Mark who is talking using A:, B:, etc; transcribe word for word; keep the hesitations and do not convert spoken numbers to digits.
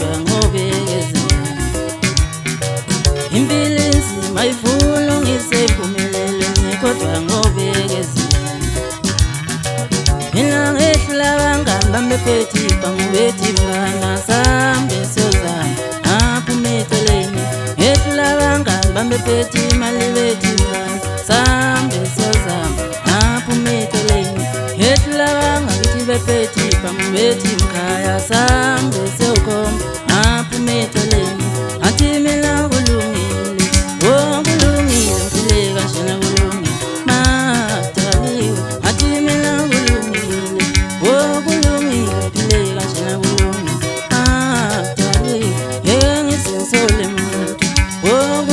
A: kodwa ngobekezela. Impilo inzima ifuna ngisephumelele kodwa ngobekezela. Mina ngehlula abangani bami bephethe ibhangu bethi mngana sambe siyozama aphume eceleni. Ngehlula abangani bami bephethe imali bethi mngana sambe siyozama aphume eceleni. Ngehlula abangakithi bephethe ibhangu bethi mkhaya sambe siyokhomba aphume eceleni. Athi mina kulungile, oh kulungile ngiphile kanjena kulungile madaliwe. Athi mina kulungile, oh kulungile ngiphile kanjena kulungile madaliwe. Ngeke ngizinsole muntu, oh